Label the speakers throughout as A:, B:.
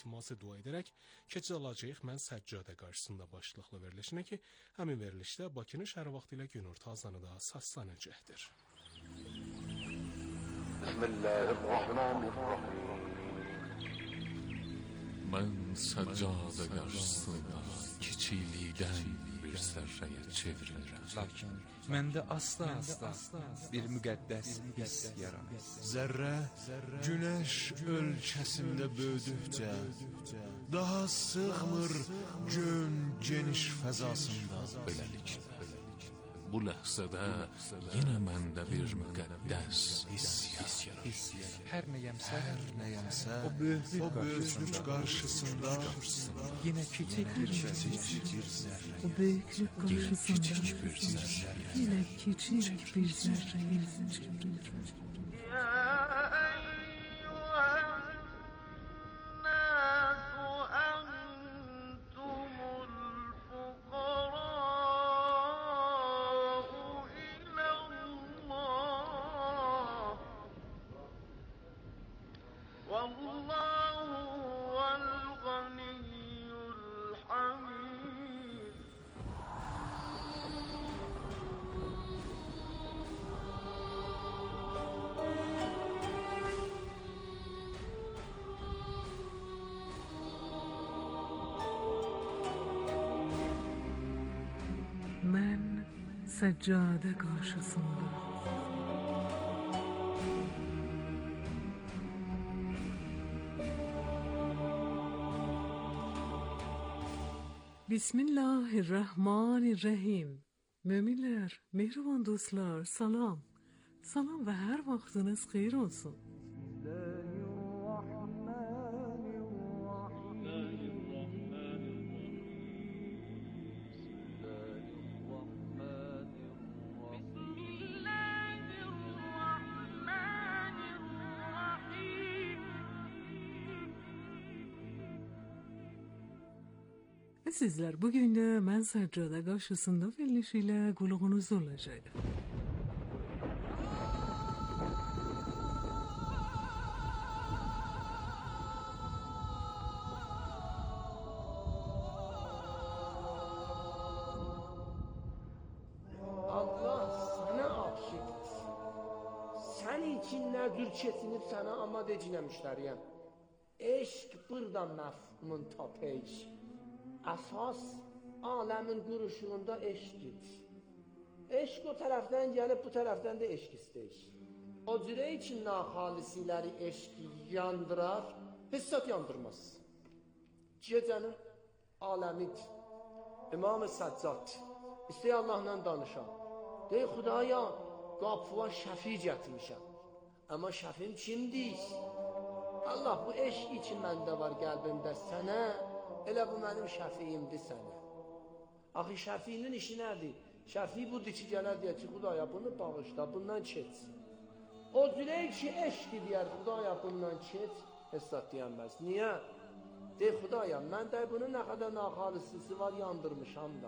A: iltiması dua edərək keçid alacağıq Mən Səccadə qarşısında başlıqlı verilişinə ki, həmin verilişdə Bakının şəhər vaxtı ilə günorta azanı da səslənəcəkdir.
B: Bismillahirrahmanirrahim. Mən Səccadə qarşısında kiçiklikdən bir zərrəyə çevrilirəm.
C: Lakin məndə asla bir müqəddəs hiss yaranır.
D: Zərrə günəş ölçəsində böyüdükcə daha sığmır gön geniş fəzasında.
B: Beləliklə, bu ləhzədə yenə məndə bir müqəddəs hiss yaranır.
C: Hər nəyəmsə,
D: O böyüklük qarşısında
C: yenə kiçik bir zərrə.
E: O büyüklük karşısında yine küçük bir zerreyi Ben seccade karşısında Bismillahirrahmanirrahim. Müminler, mehriban dostlar, salam. Salam ve her vaktiniz hayır olsun. Sizler bugün de Mən Səccadə qarşısında verilişiyle qulağınız olacak.
F: Allah sana aşıqdır. Sən içinlərdir keçinib sənə amad edinəmişləriyəm. Eşq buradan məfhumun tapış. Əsas aləmin quruşuğunda eşqdir. Eşq o tərəfdən gəlib, bu tərəfdən də eşq istəyir. O cürə için naxalisiləri eşq yandırar, hissat yandırmaz. Gecənin aləmidir. İmam-ı Səccad istəyə Allahla danışam. Dey Xudaya, qapıva şəfi gətirmişəm. Amma şəfim kimdir? Allah bu eşq için məndə var qəlbimdə sənə. Elə bu mənim şəfiimdir sənə. Axı şəfiinin işi nədir? Şəfi budur ki, gələr deyək ki, Xudaya bunu bağışla, bundan keç. O cürək ki, eşqdir deyər, Xudaya bundan keç, hesab deyənməz. Niyə? Dey Xudaya, mən də bunun nə qədər naxalisisi var, yandırmışam da.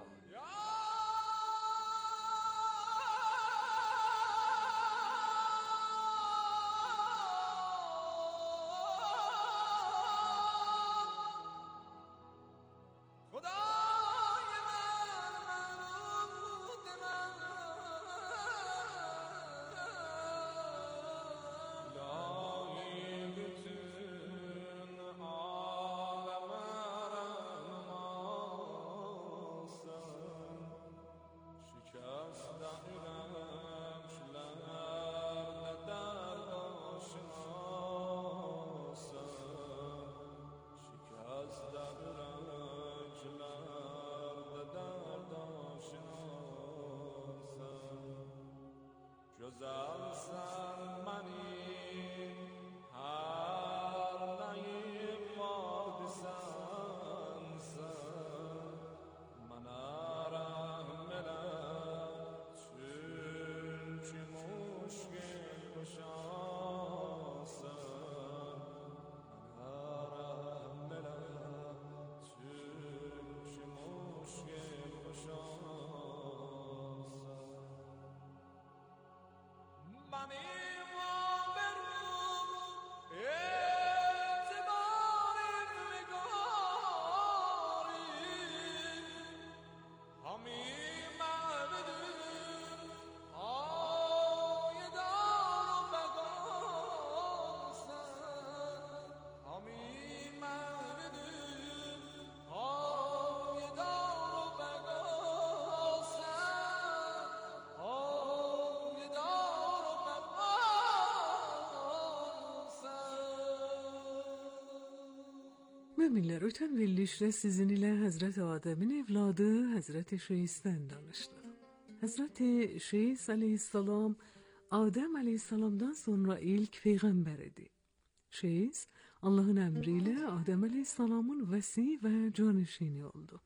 E: Müminler, ötən verilişdə sizin ilə Həzrət Adəmin evladı Həzrət Şeysdən danışdıq. Həzrət Şeys aleyhissalam Adəm aleyhissalamdan sonra ilk peyğəmbər idi. Şeys Allahın əmri ilə Adəm aleyhissalamın vəsi və canişini oldu.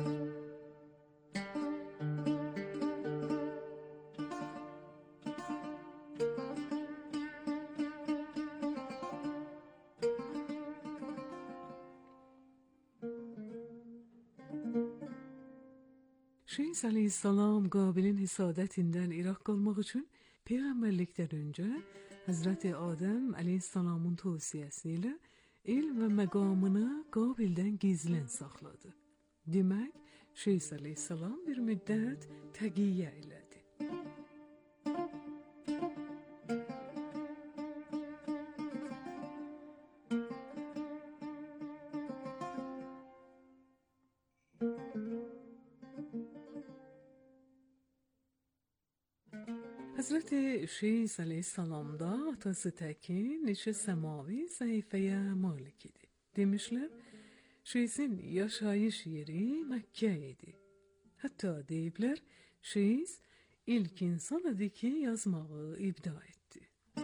E: Şeys aleyhissalam Qabilin hisadətindən iraq qalmaq üçün peyğəmbərlikdən öncə Həzrəti Adəm aleyhissalamın tövsiyəsi ilə ilm və məqamını Qabildən gizlən saxladı. Demək, Şeys aleyhissalam bir müddət təqiyyə elədi. Həzrəti Şeys aleyhissalamda atası təkin neçə səmavi səhifəyə malik idi. Demişlər, Şeysin yaşayış yeri Məkkə idi. Hətta deyiblər, Şeys ilk insan idi ki, yazmağı ibda etdi.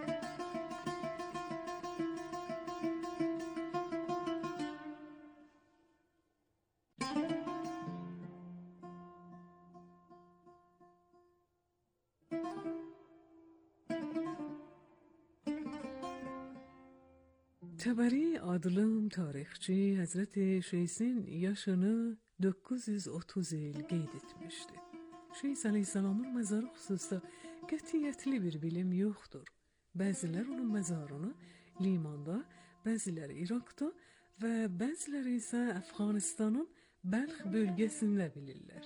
E: Təbəri adlı tarixçi Həzrəti Şeysin yaşını 930 il qeyd etmişdi. Şeys aleyhissalamın məzarı xüsusda qətiyyətli bir bilim yoxdur. Bəzilər onun məzarını Limanda, bəziləri İraqda və bəziləri isə Əfqanistanın Bəlx bölgəsində bilirlər.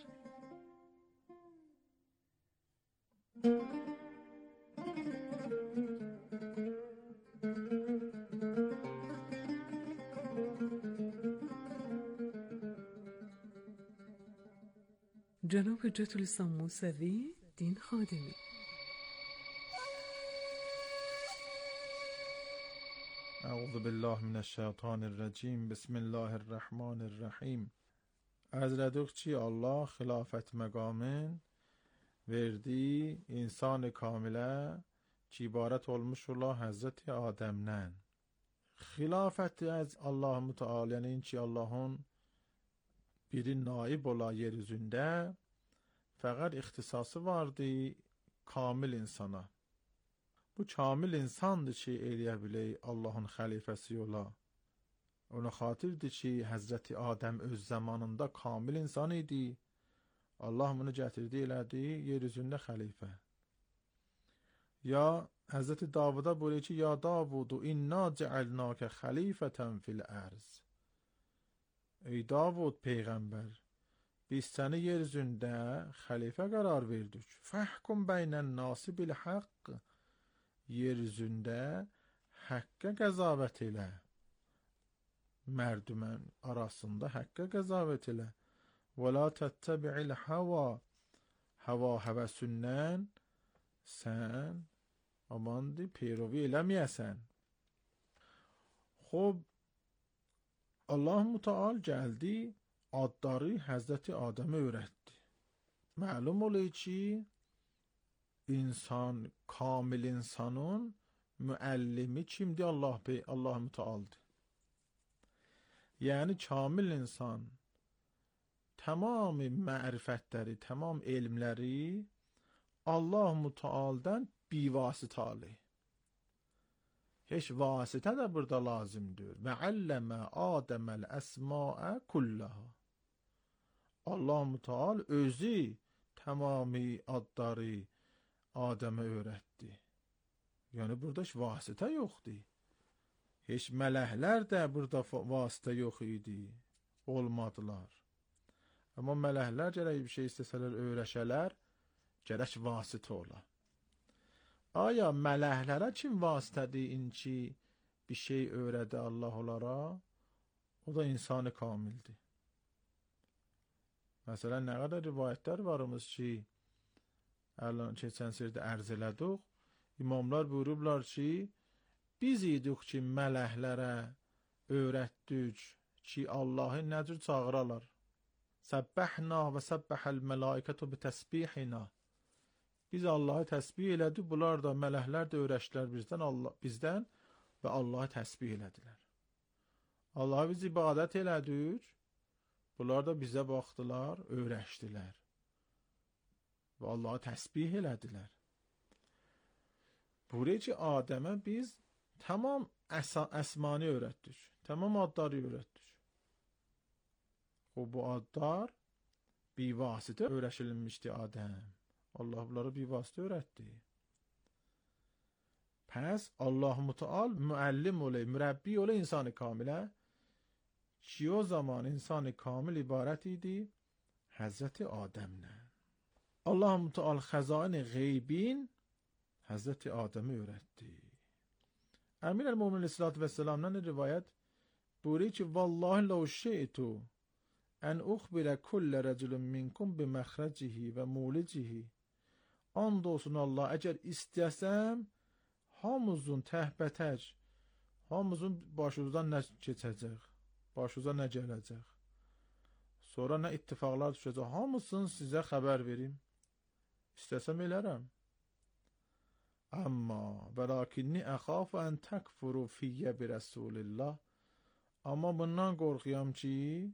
E: جناب حجت الاسلام موسوی دین خادمی.
G: اعوذ بالله من الشیطان الرجیم. بسم الله الرحمن الرحیم. Hazreti Allah xilafət məqamın verdiği insan-ı kamilə ki ibarət olmuş ola Hazreti Adəmdən. Xilafəti az Allah Müteala, yəni ki Allahın biri naib ola yeryüzündə, fəqət ixtisası vardı kamil insana. Bu kamil insandır ki, eləyə bilək Allahın xəlifəsi ola. Ona xatirdir ki, Həzrəti Adəm öz zamanında kamil insan idi. Allah bunu gətirdi, elədi yeryüzündə xəlifə. Ya Həzrəti Davuda buyuruyor ki, ya Davudu inna cealnake xəlifətən fil ərz. Ey Davud peyğəmbər, biz səni yeryüzündə xəlifə qərar verdik. Fəhkum beynən nasi bil haqq. Yeryüzündə həqqə qəzavət elə. Mərdümən arasında həqqə qəzavət elə. Və la təttəbi'il hava. Hava həvəsindən sən amandı peyrovi eləməyəsən. Xob, Allah Müteal gəldi, adları Həzrəti Adəmə öyrətdi. Məlum olur ki, insan, kamil insanın müəllimi kimdir? Allah Müteal'dır. Yəni, kamil insan tamamı mərifətləri, tamam elmləri Allah Müteal'dan bivasitalı. Heç vasitə də burada lazımdır. Və əlləmə Adəməl əsmaə kullaha. Allah Müteal özü tamamı adları Adəmə öyrətdi. Yəni burada heç vasitə yoxdur. Heç mələklər də burada vasitə yox idi. Olmadılar. Amma mələklər gərək bir şey istəsələr öyrəşələr, gərək vasitə ola. Aya mələklərə kim vasitədir ki bir şey öyrədi Allah onlara? O da insan-ı kamildir. Məsələn, nə qədər rivayətlər varımız ki, keçən sirdə ərz elədik, imamlar buyurublar ki, biz idik ki mələklərə öyrətdik ki Allahı nə cür çağırarlar. Səbbəhna və səbbəhəl mələikətü bi təsbihina. Biz Allahı təsbih elədik, bunlar da mələklər də öyrəşdilər bizdən və Allahı təsbih elədilər. Allah'a biz ibadət elədik, bunlar da bizə baxdılar, öyrəşdilər və Allahı təsbih elədilər. Buraya ki, Adəmə biz tamam əsmanı öyrətdik, tamam adları öyrətdik. Bu adlar bivasitə öyrəşilmişdi Adəm. Allah bunları bivasitə öyrətdi. Pəs Allah Müteal müəllim olay, mürəbbi olay insan-ı kamilə ki o zaman insan-ı kamil ibarət idi Həzrəti Adəmlə. Allah Müteal xəzain-i qeybin Həzrəti Adəmi öyrətdi. Əmir el-Mumin Aleyhisselatü Vesselam'dan rivayət buyuruyor ki vallahi lau şeytu en ukhbire kulle reculun minkum bi məxrəcihi və mulicihi. And olsun Allah, əgər istəsəm hamımızın təhbətək, hamımızın başımızdan nə keçəcək, başımıza nə gələcək, sonra nə ittifaqlar düşəcək, hamısını sizə xəbər verim. İstəsəm elərəm. Amma və lakinni əxafu ən təkfuru fiyyə bi Rəsulillah. Amma bundan qorxuyam ki,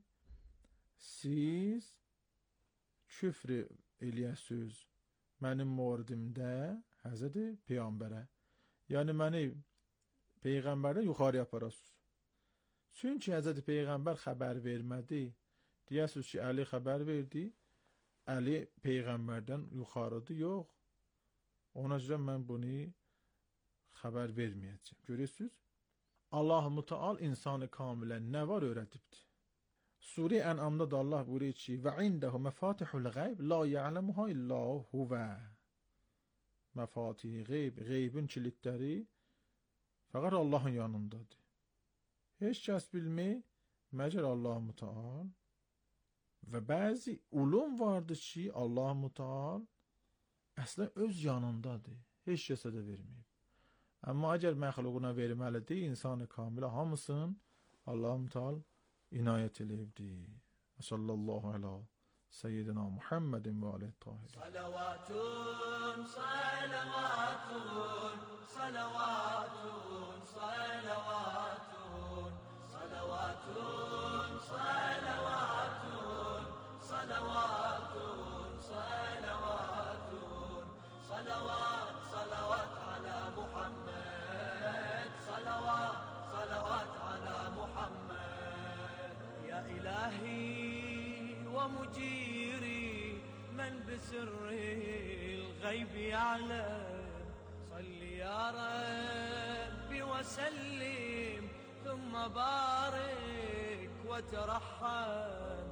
G: siz küfr eləyəsiniz mənim moridimdə Həzrəti Peyğəmbərə. Yəni məni Peyğəmbərdən yuxarı aparasınız. Çünki Həzrəti Peyğəmbər xəbər vermədi. Deyəsiniz ki, Əli xəbər verdi. Əli Peyğəmbərdən yuxarıdır, yox. Ona görə mən bunu xəbər verməyəcəm. Görürsünüz? Allah Müteal insanı kamilə nə var öyrətibdir. Sure En'amda da Allah buyuruyor ki və indehu məfatihul gayb la ya'lemuha illa huve. Məfatih qeyb, qeybin kilitləri fəqət Allahın yanındadır. Heç kəs bilmir məgər Allah Müteal. Və bəzi ulum vardır ki Allah Müteal əslən öz yanındadır. Heç kəsə də verməyib. Amma əgər məxluquna verməlidir, insanı kamilə hamısın Allah Müteal inayet eləyibdi. Sallallahu ala seyyidina Muhammedin və aleyhi tahir.
H: Salavatun, salavatun, salavatun, salavatun, salavatun, salavatun, salavatun, salavatun, salavat, salavat ala Muhammed, salavat, salavat ala Muhammed. يا إلهي ومجيري من بسر الغيب يعلم صل يا ربي وسلم ثم بارك وترحم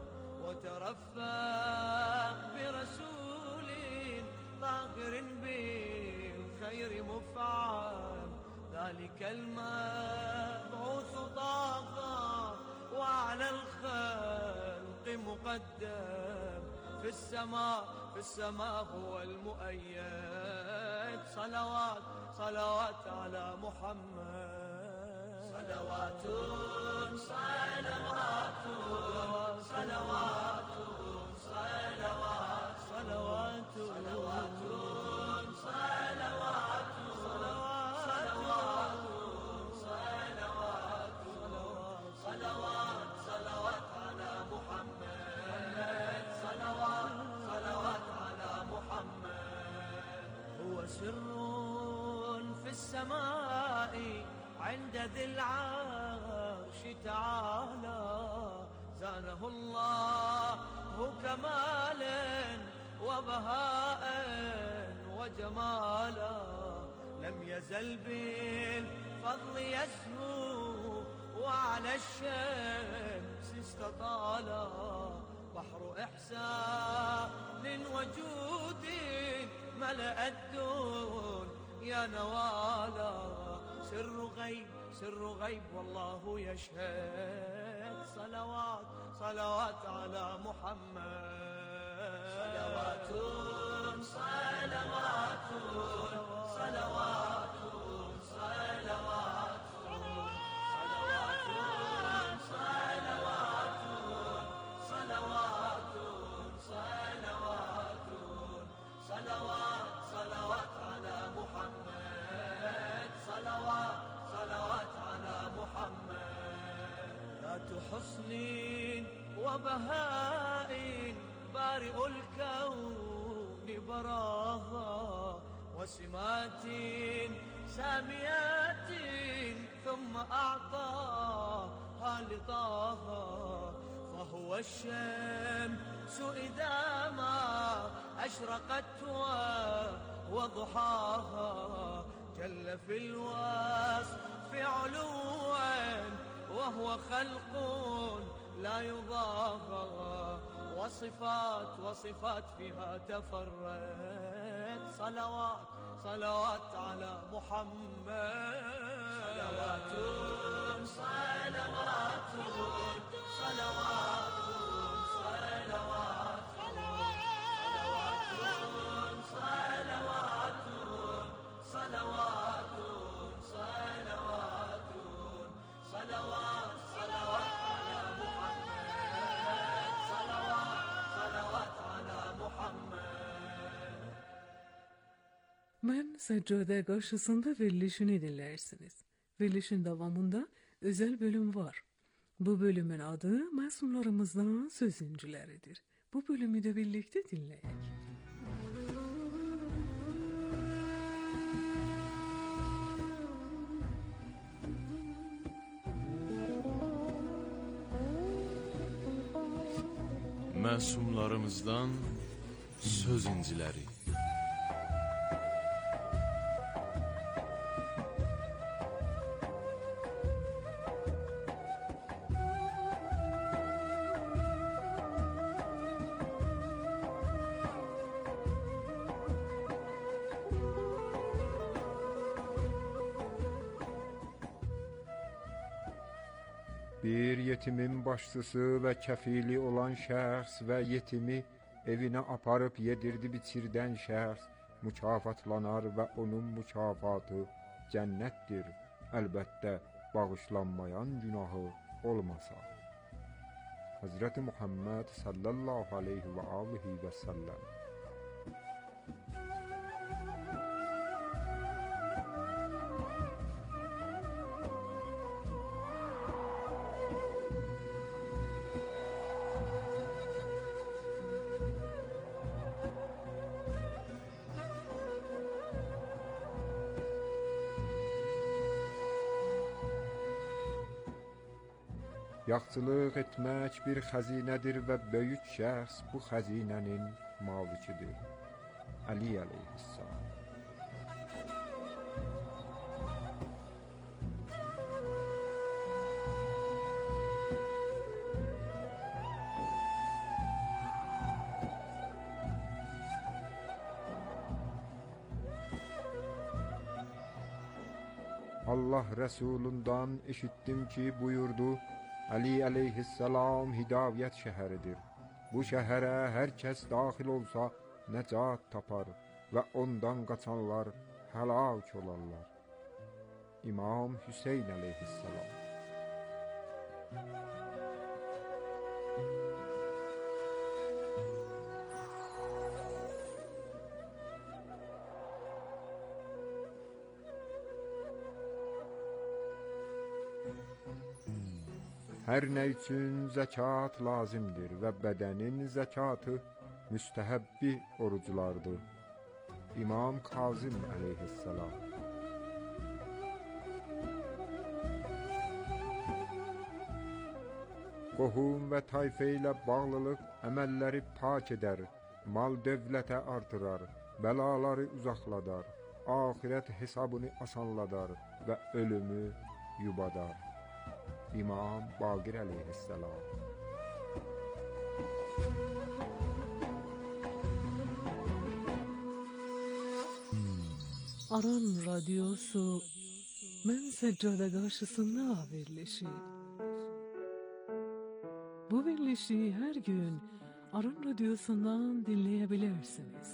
H: وترفق برسول طاهر بالخير مفعم ذلك المبعوث طاقة وعلى الخلق مقدم في السماء هو المؤيد صلوات صلوات على محمد صلوات صلوات صلوات صلوات صلوات صلوات سر في السماء عند ذي العرش تعالى زانه الله كمالا وبهاء وجمالا لم يزل بالفضل يسمو وعلى الشمس استطالا بحر إحسان وجود ملأ الدنيا نوالا سر غيب والله يشهد صلوات صلوات على محمد صلوات صلوات صلوات صلوات صلوات حسن وبهاء بارئ الكون براها وسمات ساميات ثم أعطاها لطاها فهو الشمس إذا ما أشرقت وضحاها جل في الوصف علوا وهو خلق لا يضاهى وصفات فيها تفرد صلوات على محمد صلوات
E: Ben Seccade karşısında verilişini dinlersiniz. Verilişin devamında özel bölüm var. Bu bölümün adı Masumlarımızdan Söz İncileridir. Bu bölümü de birlikte dinleyelim.
D: Məsumlarımızdan söz inciləri.
I: Bir yetimin başçısı ve kefili olan şəxs ve yetimi evine aparıp yedirdi biçirden şəxs mükafatlanar ve onun mükafatı cennettir. Elbette bağışlanmayan günahı olmasa. Hazreti Muhammed sallallahu aleyhi ve aleyhi ve sellem. Yaxçılıq etmək bir xəzinədir və böyük şəxs bu xəzinənin malikidir. Ali əleyhissalam. Allah Resulundan eşittim ki buyurdu, Ali əleyhissalam hidayət şəhəridir. Bu şəhərə hər kəs daxil olsa nəcat tapar və ondan qaçanlar həlak olarlar. İmam Hüseyn əleyhissalam. Hər nə üçün zəkat lazımdır və bədənin zəkatı müstəhəbbi oruclardır. İmam Kazım əleyhissalam. Qohum və tayfə ilə bağlılıq əməlləri pak edər, mal dövlətə artırar, bəlaları uzaqladar, axirət hesabını asanladar və ölümü yubadar. İmam Baqir əleyhissalam.
E: Aran Radyosu Mən Seccade karşısında verilişi. Bu verilişi her gün Aran Radyosu'ndan dinleyebilirsiniz.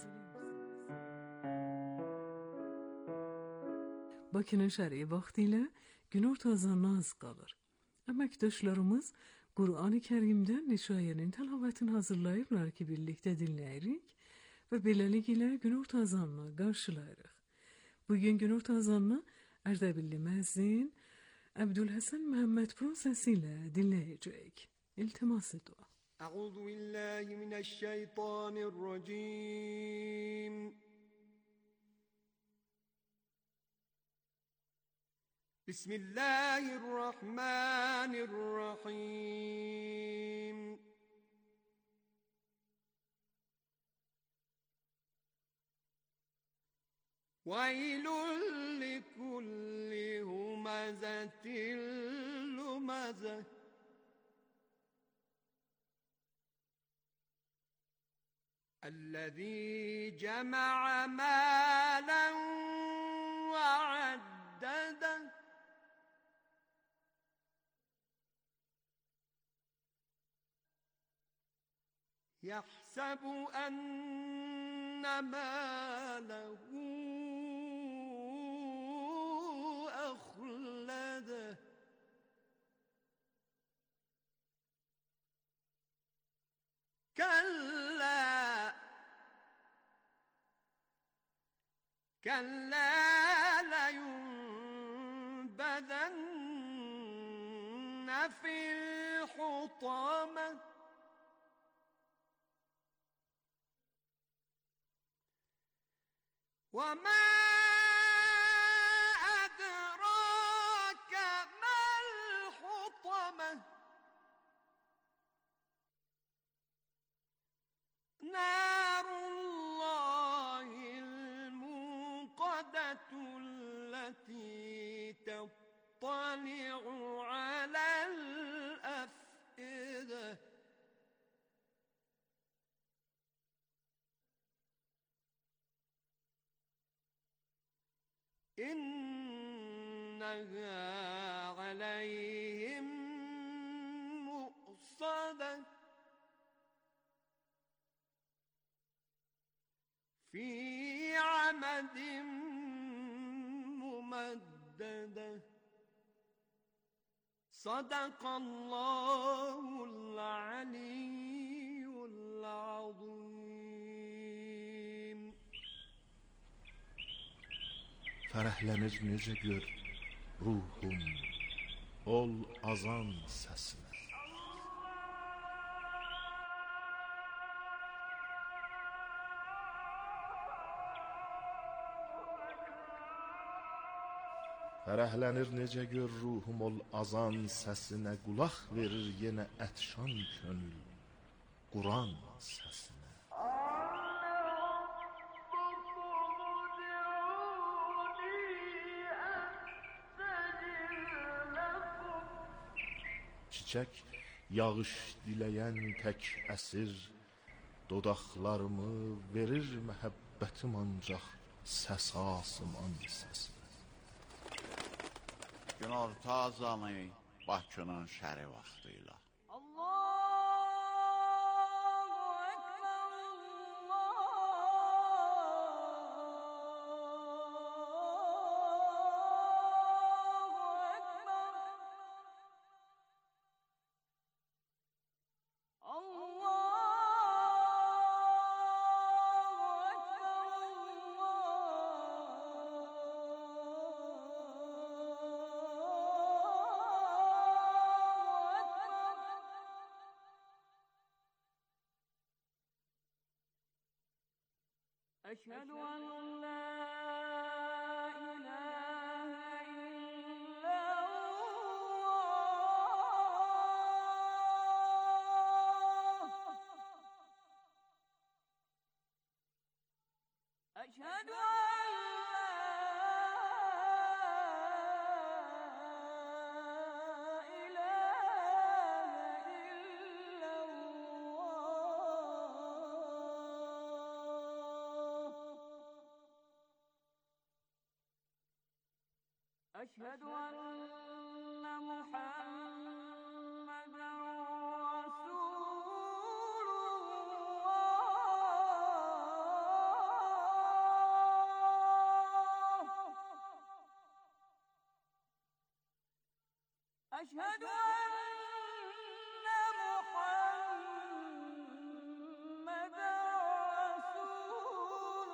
E: Bakının şəri vaxtilə günorta azanına az qalır. Əməkdaşlarımız Qur'an-ı Kərimdən nişayənin təlavətini hazırlayıblar ki, birlikdə dinləyirik və beləliklə günorta azanına qarşılayırıq. Bugün günorta azanına Ərdəbilli məzzin Abdülhasan Muhammed Pro sesiyle dinleyecek. İltimas dua.
H: أعوذ بالله من الشيطان الرجيم بسم الله الرحمن الرحيم ويل لكل همزة لمزة الذي جمع مالا وعدده يحسب أن ماله أخلده كلا لينبذن في الحطمة وما أدراك ما الحطمة نار الله الموقدة التي تطلع على الأفئدة إنها عليهم مؤصدة في عمد ممددة صدق الله العلي العظيم.
D: Fərəhlənir necə gör ruhum, ol azan səsinə. Fərəhlənir necə gör ruhum, ol azan səsinə. Qulaq verir yenə ətşan könül Quran səsinə. Çiçək yağış diləyən tək əsir, dodaqlarımı verir məhəbbətim ancaq səs asıman səsinə.
J: Günorta azanı Bakının şəri vaxtıyla.
H: أشهد أن لا إله إلا الله أشهد أن أشهد أن محمدًا رسول الله أشهد أن محمدًا رسول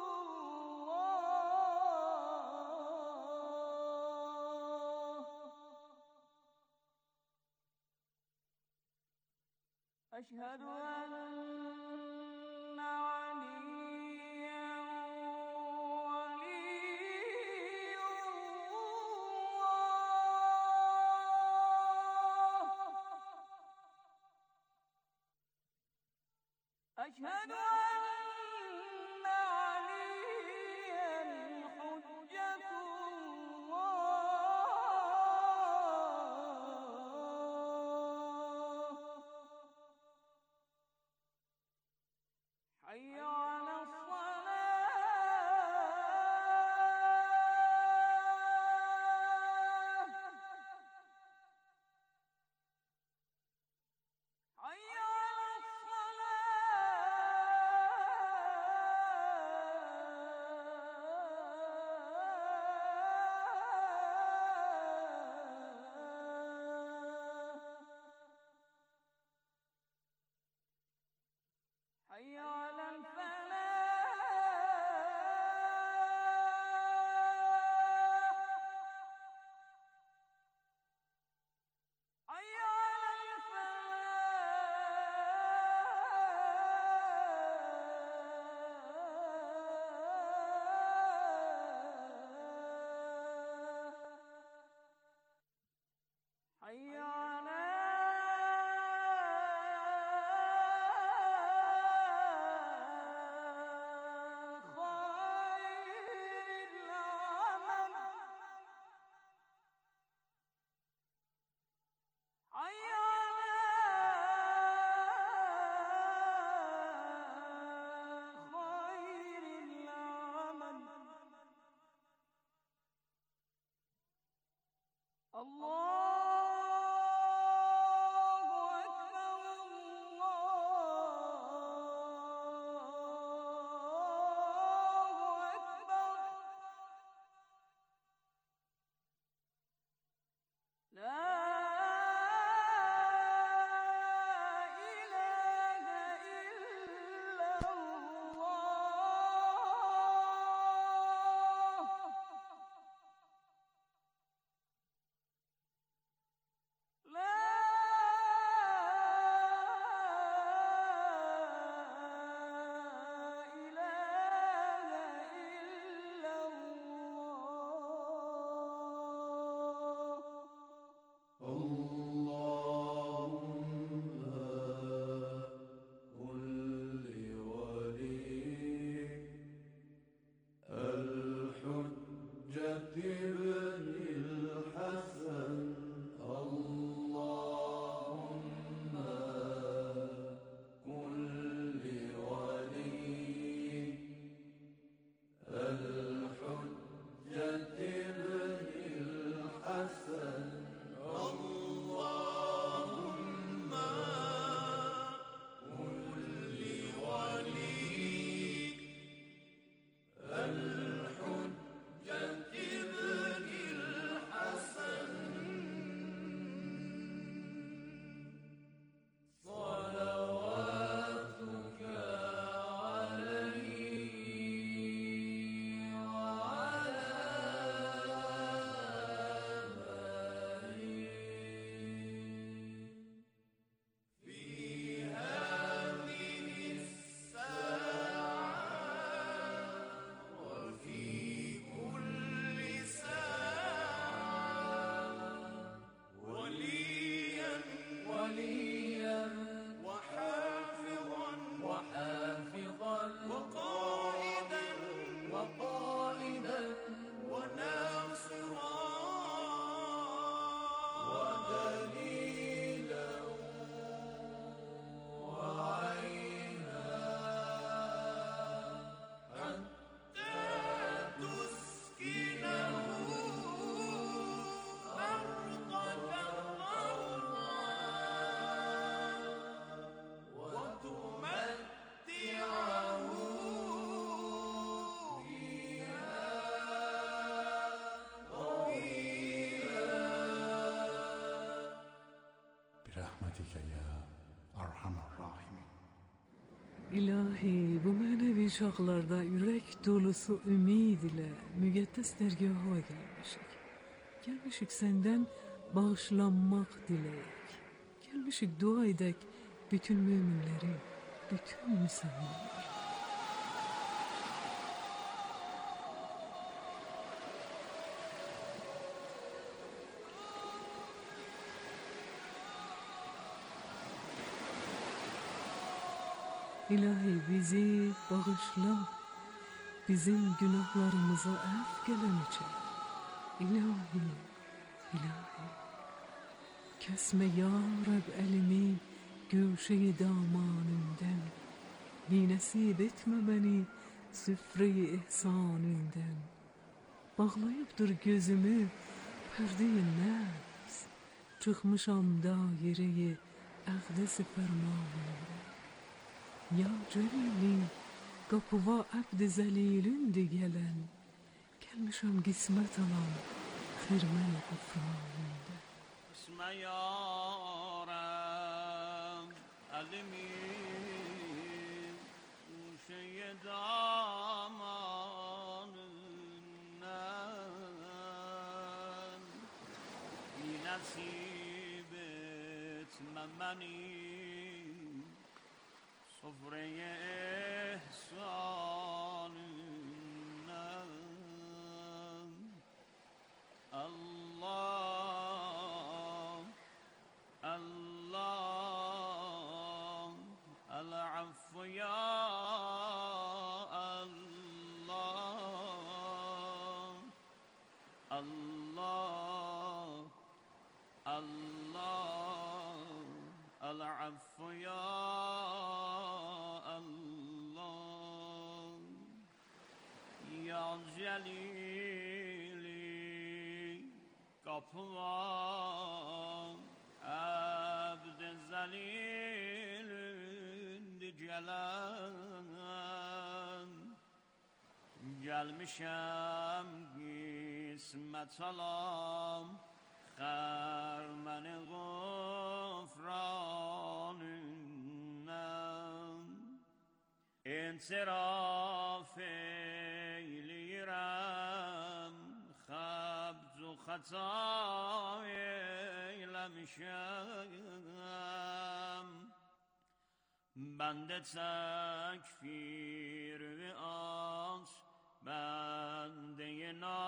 H: الله أشهد أن عليا ولي الله أشهد أن عليا حجة الله حي على الصلاة حي على الصلاة حي على الفلاح حي على الفلاح حي على خير العمل حي على خير العمل الله أكبر الله أكبر لا إله إلا الله لا إله إلا الله
E: İlahi, bu manevi çağlarda yürek dolusu ümid ile müqəddəs dərgaha gelmişik. Gelmişik senden bağışlanmak dileyek. Gelmişik dua edek bütün müminleri, bütün Müslümanları. İlahi bizi bağışla, bizim günahlarımızı affeyle için. İlahi, ilahi, kesme ya Rab elimi gülşe-i damanından, ninasip etme beni süfre-i ihsanından. Bağlayıpdır gözümü perde-i nefs, çıkmışam daire-i akdes-i fermanından. Ya Celili, kapıva abd-i zelilündü gelen, gelmişam qismət alan xirmə-i qufranında.
K: Esme yarem, elimi, uşeye damanından, nasip etme beni, sofreye ihsanından. Allah, Allah, el-affu ya Allah, Allah, Allah, el-affu ya Allah, ya Celili kapıvan abd-i zelilündü gelen, gelmişem qismət alam xərməni qufranından. İntiraf eylirəm, xəbz-u xəta eyləmişəm. Bəndə təkfir-i az, bəndə-i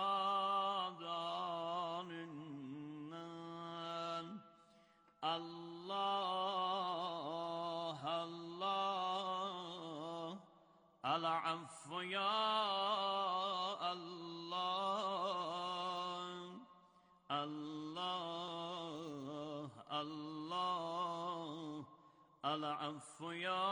K: nadanından. Allah, Allah, el-affu ya Allah, Allah, Allah, el-affu ya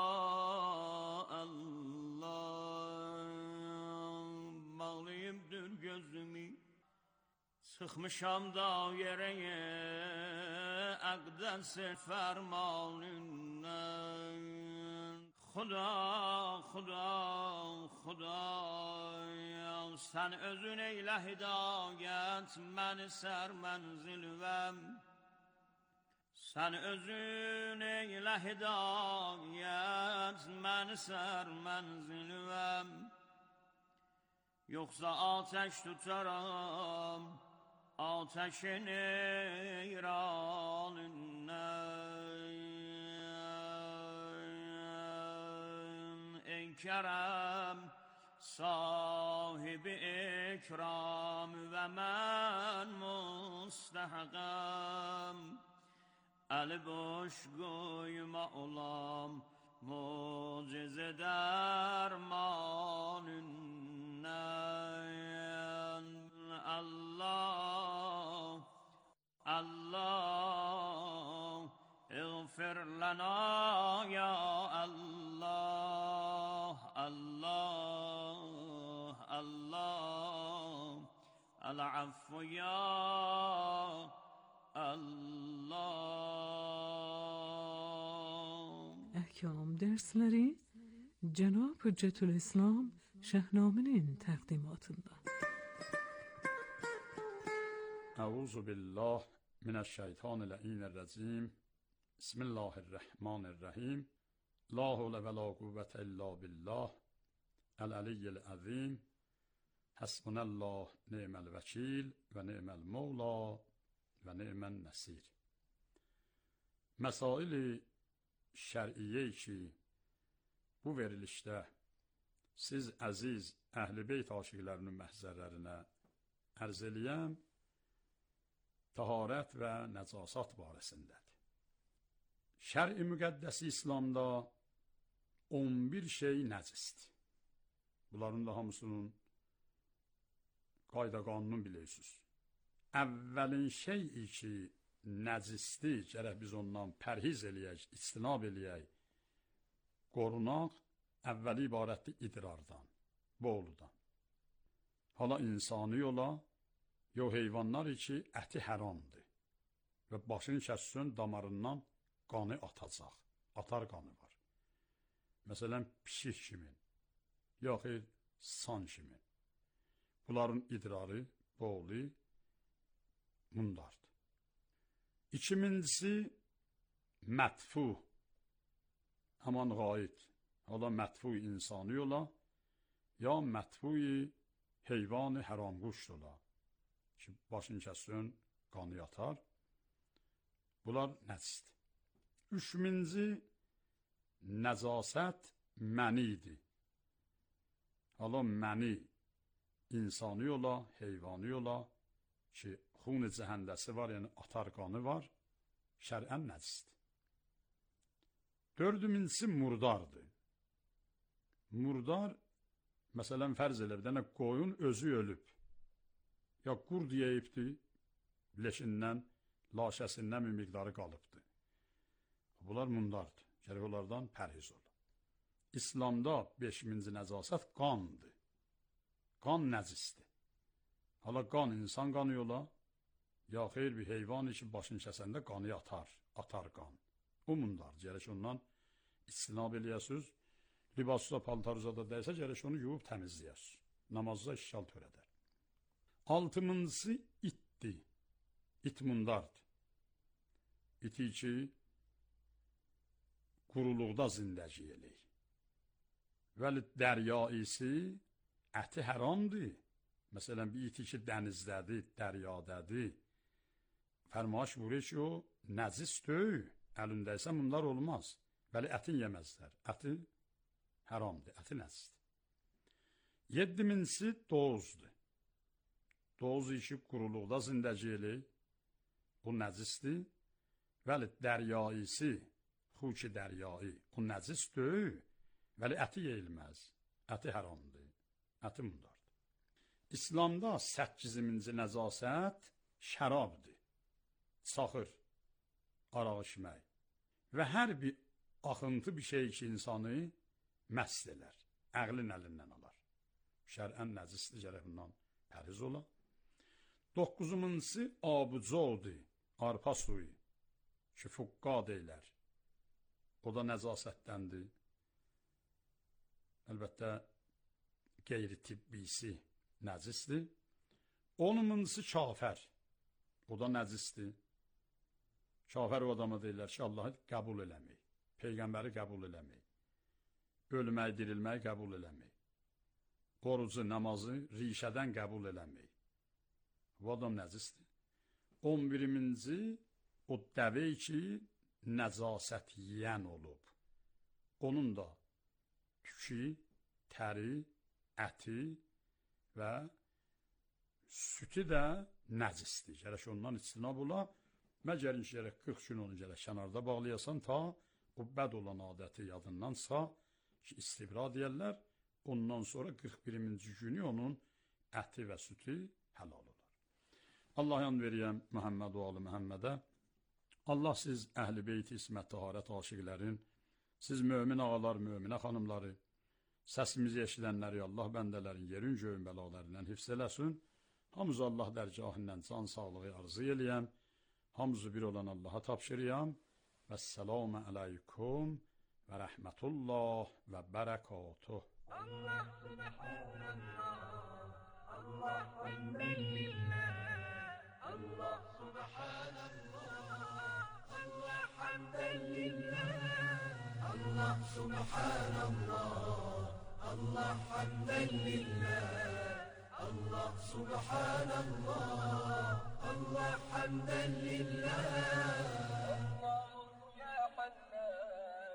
K: Allah. Bağlayıbdır gözümü, sıxmışam daireye akdes-i fermanından. Xuda, Xuda, Xuda, sen özün eyle hidayet, məni sərmənzilvəm. Sen özün eyle hidayet, məni sərmənzilvəm. Yoksa ateş tutaram, ateşin eyranından. Ey kerem sahibi ikram ve men mustahkam, eli boş koyma olam mucize dermanından. Allah, Allah, اغفر لنا ya Allah, Allah, Allah, el-affu ya Allah.
E: Ahkam dersleri Cenab-ı Hüccetülislam Şahnaminin təqdimatında.
L: Euzu billah mineşşeytanirracim. Bismillahirrahmanirrahim. La havle ve la kuvvete illa billah. El-aliyyil azim. Hasbunallah ni'mel vekil ve ni'mel mevla ve ni'men nesir. Mesail şər'iyyə ki, bu verilişdə siz əziz Əhl-i Beyt aşiqlərinin məhzərlərinə ərz eləyəm, taharət və nəcasat barəsindədir. Şər-i müqəddəsi İslamda 11 şey nəcisdir. Bunların da hamısının qayda qanununu bilirsiniz. Əvvəlin şeyi ki, nəcisdir, gərək biz ondan pərhiz eləyək, istinab eləyək, qorunaq, əvvəli ibarətdir idrardan, boğuludan. Hala insani ola, yox heyvanlar ki, əti həramdır və başını kəssin, damarından qanı atacaq, atar qanı var. Məsələn, pişik kimi, yaxud san kimi. Bunların idrarı, boğulu, mundardır. İkincisi, mətfu, həman qayid. Hala mətfu insani ola, ya mətfu heyvanı həramquşd ola. Ki, başını kəssin, qanı yatar. Bunlar nəcisdir. Üçüncü, nəcasət mənidir. Hala məni insani ola, heyvani ola ki, xun-i cəhəndəsi var, yəni atar qanı var, şər'ən nəcisdir. Dördüncüsü murdardır. Murdar, məsələn, fərz elə bir dənə qoyun özü ölüb. Ya qurd yeyibdir, leşindən, laşəsindən bir miqdarı qalıbdır. Bunlar mundardır. Gərək onlardan pərhiz olur. İslamda 5-ci nəcasət qandır. Qan nəcisdir. Hala qan insan qanı yola, ya xeyr bir heyvan ki, başını kəsəndə qanı atar qan. O mundar, gərək ondan istinab eləyəsiniz. Libasda, paltarıza da dəysə, gərək onu yuvub təmizləyəsiniz. Namazda işgal törədər. Altıncısı itdir. İt mundardır. İti ki, quruluqda zindəci eləyir. Vəli dəryaisi əti həramdır. Məsələn, bir iti ki, dənizdədir, dəryadədir. Fərmaş vurur ki, o nəcis döyü. Əlindəysə bunlar olmaz. Vəli ətin yeməzlər. Əti həramdır, əti nəcisdir. 7-ci dozdur. Doz işi quruluqda zindəci eləyir. Bu nəcisdir. Vəli dəryaisi, xuki dəryai, o nəcis döyü. Vəli əti yeyilməz. Əti həramdır. Əti mundardır. İslamda 8-ci nəcasət şərabdır. Saxır, araq içmək. Və hər bir axıntı bir şey ki, insanı məst elər. Əqlin əlindən alar. Şər'ən nəcisdir, gərək bundan pərhiz ola. 9-cu abucodur, arpa suyu ki, fuqqa deyilər. O da nəcasətdəndir. Əlbəttə, qeyri-tibbisi nəcisdir. 10-cu kafər, o da nəcisdir. Kafər o adama deyirlər ki, Allahı qəbul eləmək, Peyğəmbəri qəbul eləmək, ölmək, dirilmək qəbul eləmək, orucu, namazı rişədən qəbul eləmək. Bu adam nəcisdir. 11-ci o dəvə ki, nəcasət yiyən olub. Onun da tükü, təri, əti və sütü də nəcisdir. Gərək ondan istinab ola, məgər gərək 40 gün onu gərək kənarda bağlayasan, ta o bəd olan adəti yadındansa ki, istibra deyərlər, ondan sonra 41-ci günü onun əti və sütü həlal olar. Allah yan veriyəm Məhəmməd və Ali Məhəmmədə. Allah siz Əhl-i Beyt İsmət Taharət aşiqlərin, siz mömin ağalar, möminə xanımları, səsimizi eşidənləri Allah bəndələrin yerin göyün bəlalarından hifz eləsin. Hamız Allah dərgahından can sağlığı arzu eləyəm. Hamızı bir olan Allaha tapşırıyam. Vəssalamu aleykum və rəhmətullah və bərəkatuh.
H: Allah subhanallah, Allah hamdülillah, Allah subhanallah, Allah hamdülillah, Allah subhanallah, Allah hamdülillah, Allah subhanallah, Allah hamdülillah. Allah ya Hannan,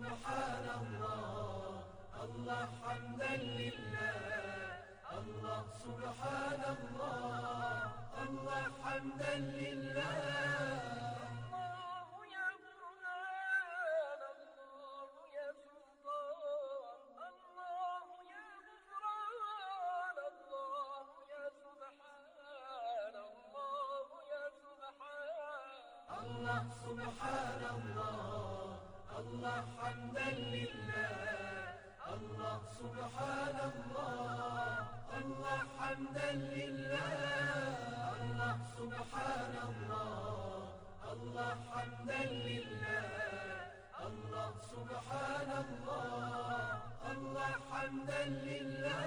H: سبحان الله الله حمدا لله الله سبحان الله الله حمدا لله الله سبحان الله الله حمدا لله الله سبحان الله الله حمدا لله الله سبحان الله الله حمدا لله الله سبحان الله الله حمدا لله.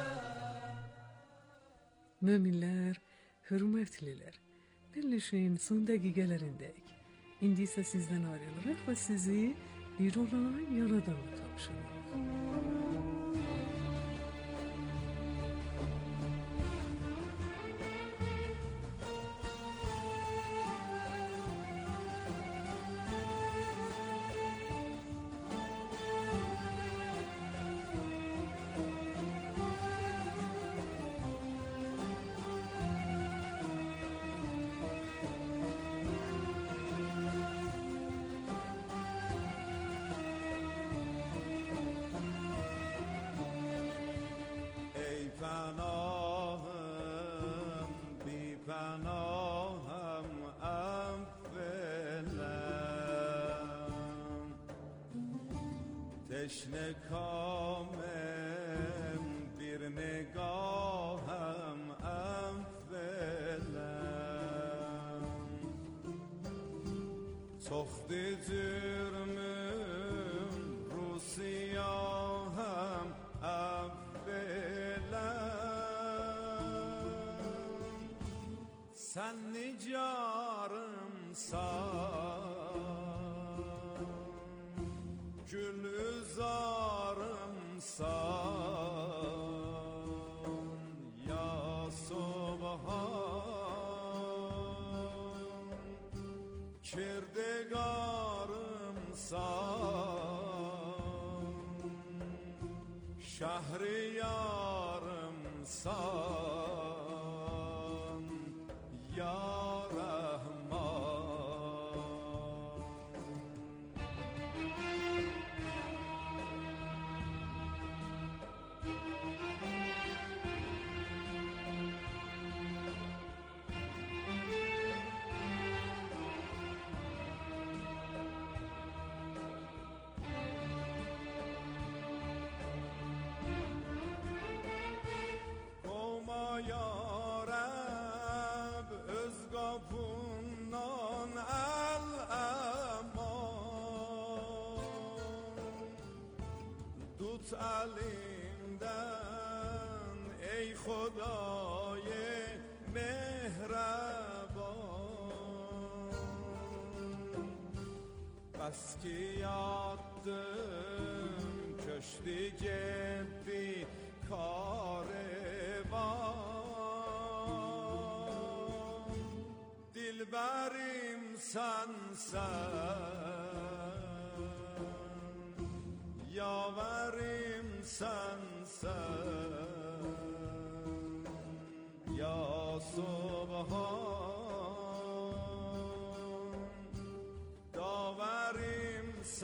E: Möminlər, hörmətlilər, birləşin son dəqiqələrindəyik. İndi isə sizdən ayrılırıq və sizi bir olan Yaradana tapşırırıq.
M: تشنه کامم bir نگاهم افلم تخت جرمم رو سیاهم افلم sen nicarımsan Gülzarımsan ya Subhan Kirdegarımsan Şehriyarımsan ya elimden ey Xuday mehreban bas ki yattım köştü gitti kariban dilberim sensen yaverim sensen ya Subhan daverim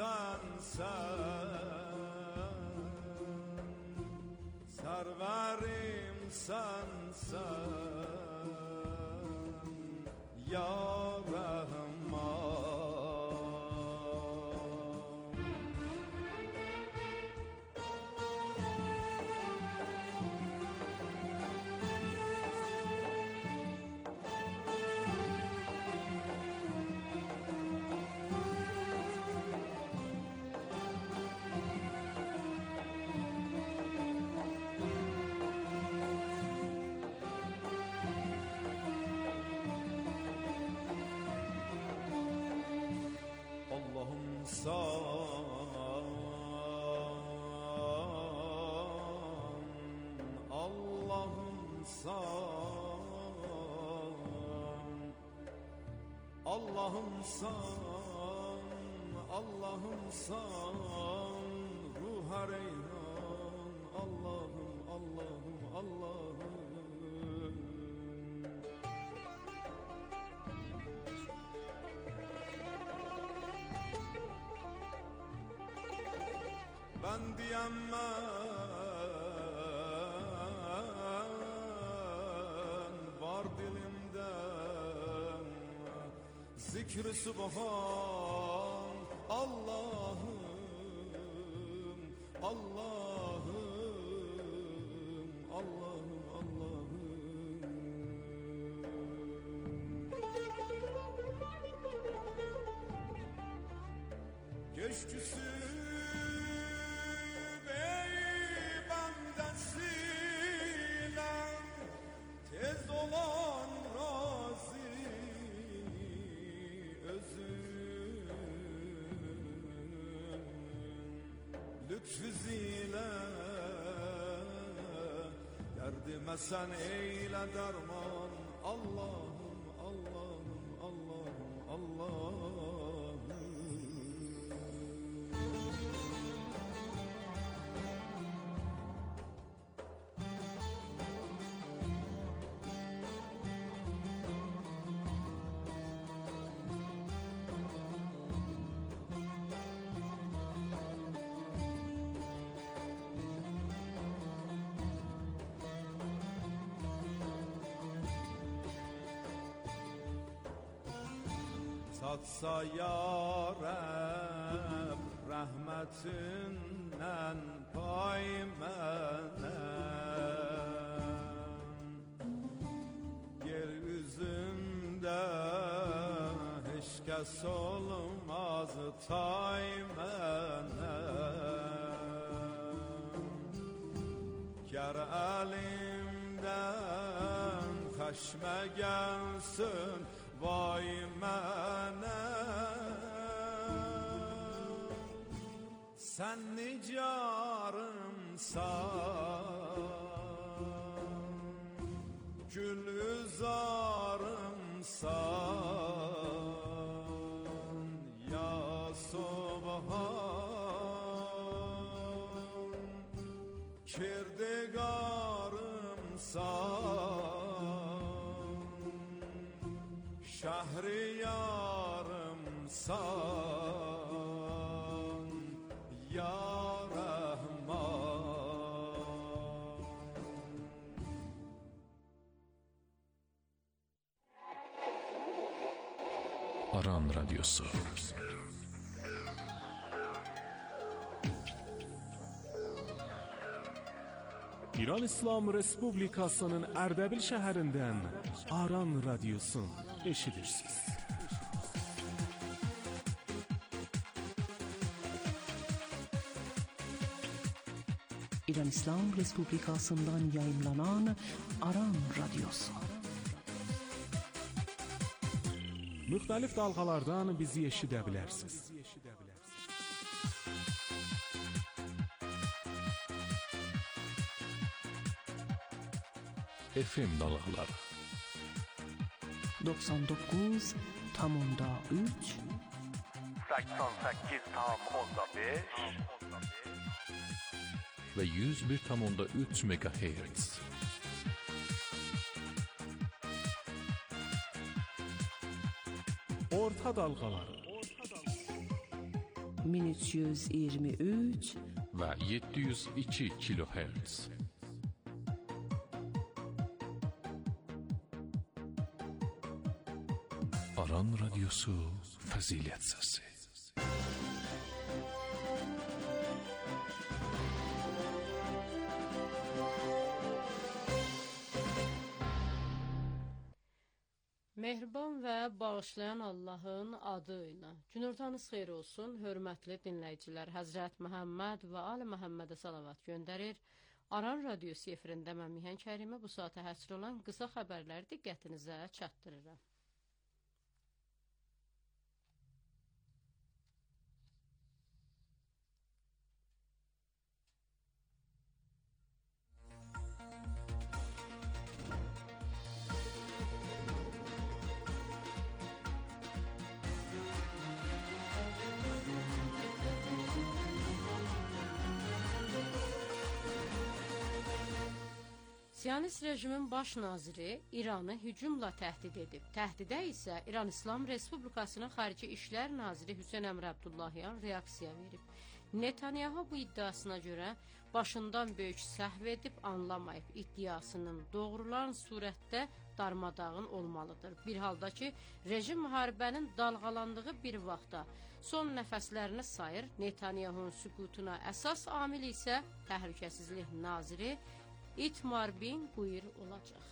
M: sensen serverim sensen ya Rahman Allah'ım san Allah'ımsan ruha reyhan Allah'ım Allah'ım Allah'ım ben diyemem var dilimde zikr-i subhan Allah'ım Allah'ım Allah'ım Allah'ım geçtüsü tez olan razı özün lütfüzile derdime sen eyle derman Allah'ım Allah'ım Allah'ım Allah'ım Tatsa ya Rab rahmetinden pay mənə yeryüzündə heç kəs olmaz tay mənə gər əlimdən xəşmə gəlsin vay mənə sən nicarımsan gülüzarımsan ya subhan kirdigarımsan şehriyarımsan ya Rahman
B: Aran Radyosu.
A: İran İslam Respublikasının Ərdəbil şəhərindən Aran Radyosu eşidirsiniz.
N: İran İslam Respublikasından yayımlanan Aran Radyosu.
A: Müxtəlif dalğalardan bizi eşidə bilərsiniz.
B: FM dalgaları
N: 99,3
O: 88,5
B: ve 101,3 MHz.
A: Orta dalgaları
N: 1323
B: ve 702 kHz. Aran Radyosu Fazilet Sesi.
P: Mehriban və bağışlayan Allahın adı ilə. Günortanız xeyir olsun, hörmətli dinləyicilər. Həzrət Məhəmməd və Ali Məhəmmədə salavat göndərir. Aran Radyosu efirində mən Mihan Kərimə bu saata həsr olan qısa xəbərləri diqqətinizə çatdırıram. Siyonist rejimin baş naziri İranı hücumla təhdid edib. Təhdidə isə İran İslam Respublikasının Xarici İşlər naziri Hüseyn Əmr Abdullahyan reaksiya verib. Netanyahu bu iddiasına görə başından böyük səhv edib, anlamayıb, iddiasının doğrulan surətdə darmadağın olmalıdır. Bir halda ki, rejim müharibənin dalğalandığı bir vaxtda son nəfəslərini sayır, Netanyahunun sükutuna əsas amil isə təhlükəsizlik naziri İtmar bin Gvir olacaq.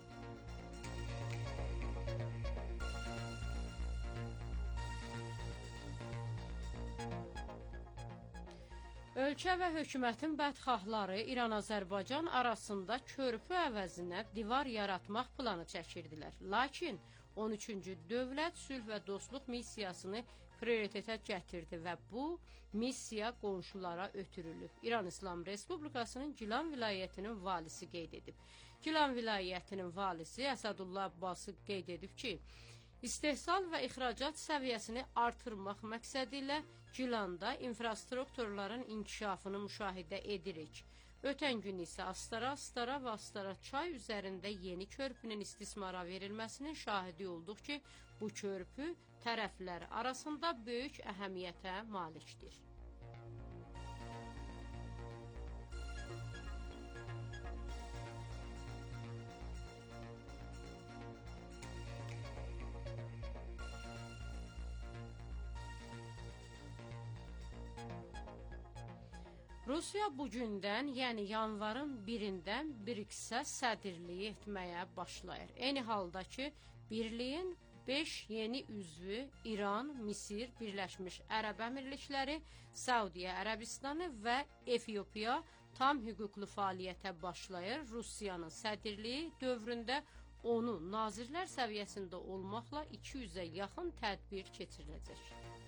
P: Ölkə və hökumətin bədxahları İran-Azərbaycan arasında körpü əvəzinə divar yaratmaq planı çəkirdilər. Lakin 13-cü Dövlət Sülh və Dostluq missiyasını prioritetə gətirdi və bu missiya qonşulara ötürülüb. İran İslam Respublikasının Gilan vilayətinin valisi qeyd edib. Gilan vilayətinin valisi Əsədullah Abbasi qeyd edib ki, istehsal və ixracat səviyyəsini artırmaq məqsədi ilə Gilanda infrastrukturların inkişafını müşahidə edirik. Ötən gün isə Astara və Astara çay üzərində yeni körpünün istismara verilməsinin şahidi olduq ki, bu körpü tərəflər arasında böyük əhəmiyyətə malikdir. Rusiya bugündən, yəni yanvarın 1-dən BRICS-ə sədrliyi etməyə başlayır. Eyni halda ki, birliyin 5 yeni üzvü İran, Misir, Birləşmiş Ərəb Əmirlikləri, Saudiya Ərəbistanı və Efiopiya tam hüquqlu fəaliyyətə başlayır. Rusiyanın sədrliyi dövründə onu nazirlər səviyyəsində olmaqla 200-ə yaxın tədbir keçiriləcək.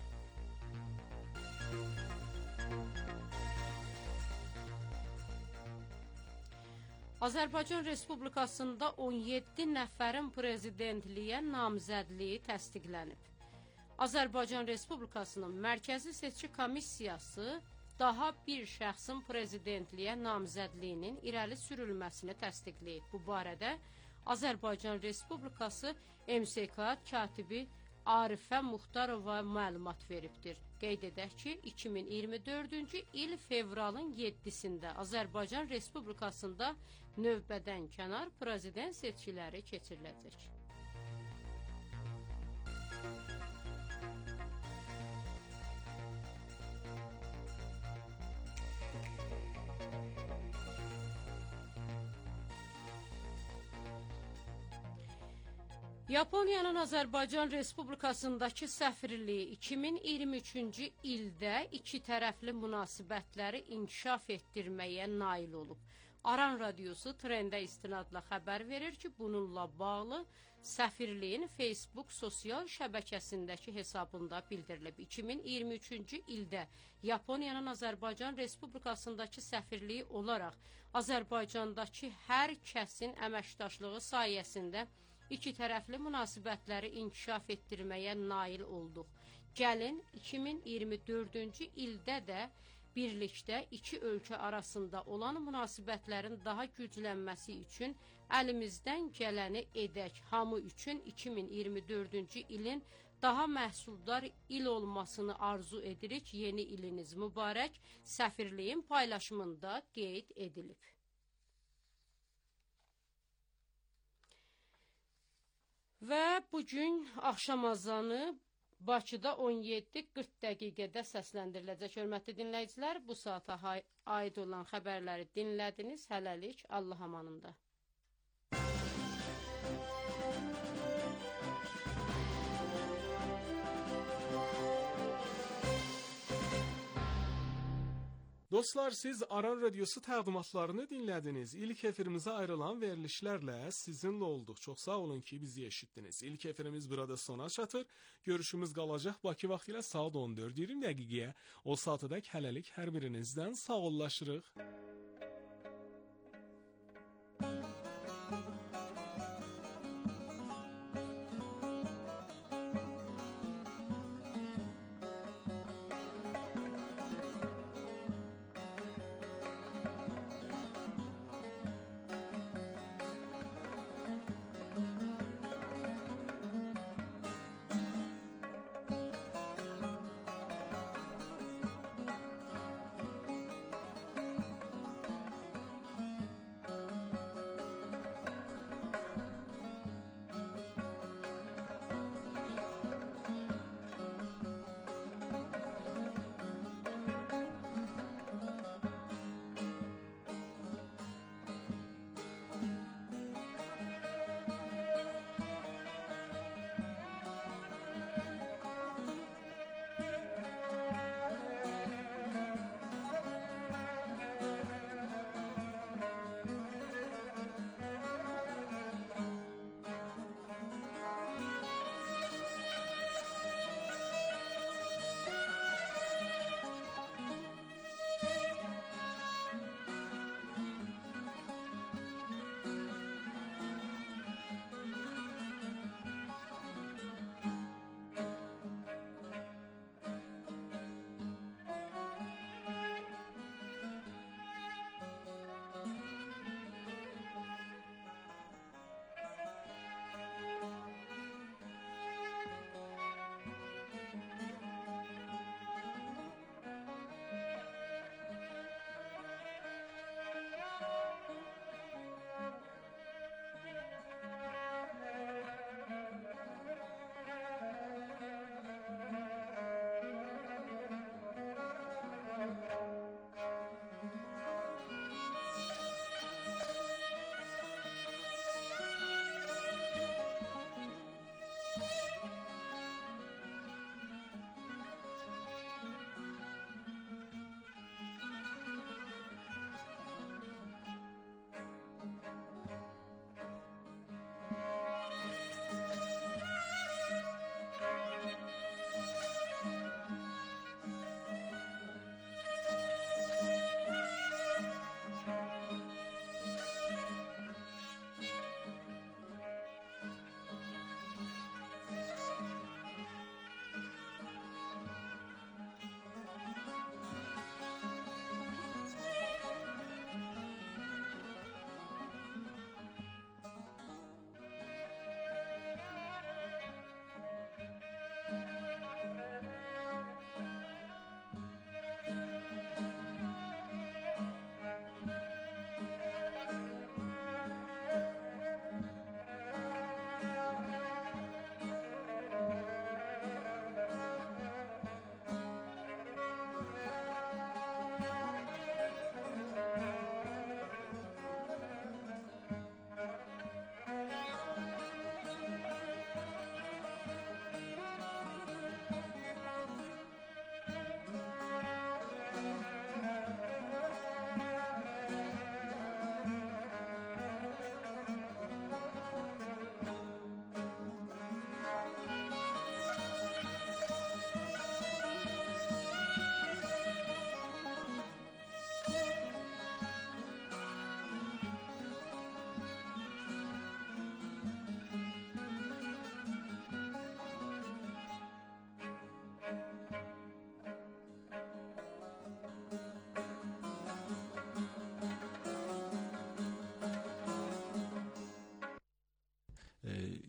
P: Azərbaycan Respublikasında 17 nəfərin prezidentliyə namizədliyi təsdiqlənib. Azərbaycan Respublikasının Mərkəzi Seçki Komissiyası daha bir şəxsin prezidentliyə namizədliyinin irəli sürülməsini təsdiqləyib. Bu barədə Azərbaycan Respublikası MSK katibi Arifə Muxtarova məlumat veribdir. Qeyd edək ki, 2024-cü il fevralın 7-sində Azərbaycan Respublikasında növbədən kənar prezident seçkiləri keçiriləcək. Yaponiyanın Azərbaycan Respublikasındakı səfirliyi 2023-cü ildə iki tərəfli münasibətləri inkişaf etdirməyə nail olub. Aran Radiosu trendə istinadla xəbər verir ki, bununla bağlı səfirliyin Facebook sosial şəbəkəsindəki hesabında bildirilib. 2023-cü ildə Yaponiyanın Azərbaycan Respublikasındakı səfirliyi olaraq Azərbaycandakı hər kəsin əməkdaşlığı sayəsində iki tərəfli münasibətləri inkişaf etdirməyə nail olduq. Gəlin 2024-cü ildə də birlikdə iki ölkə arasında olan münasibətlərin daha güclənməsi üçün əlimizdən gələni edək. Hamı üçün 2024-cü ilin daha məhsuldar il olmasını arzu edirik. Yeni iliniz mübarək. Səfirliyin paylaşımında qeyd edilib. Və bugün axşam azanı Bakıda 17:40 dəqiqədə səsləndiriləcək. Hörmətli dinləyicilər, bu saata aid olan xəbərləri dinlədiniz. Hələlik Allah amanında.
A: Dostlar, siz Aran Radiosu təqdimatlarını dinlədiniz. İlk efirimizə ayrılan verilişlərlə sizinlə olduq. Çox sağ olun ki, bizi eşitdiniz. İlk efirimiz burada sona çatır. Görüşümüz qalacaq Bakı vaxtı ilə saat 14:20 dəqiqəyə. O saatədək hələlik hər birinizdən sağollaşırıq.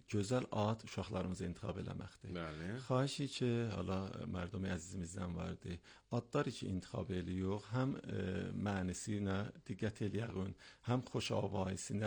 O: gözəl ad uşaqlarımıza intikhab eləməkdir.
Q: Bəli.
O: Xahişi ki, hala mərdum əzizimizdən vardı. Adlar ki intikhab eləyirik, həm mənisi ilə diqqət eləyəyin, həm xoş avayisi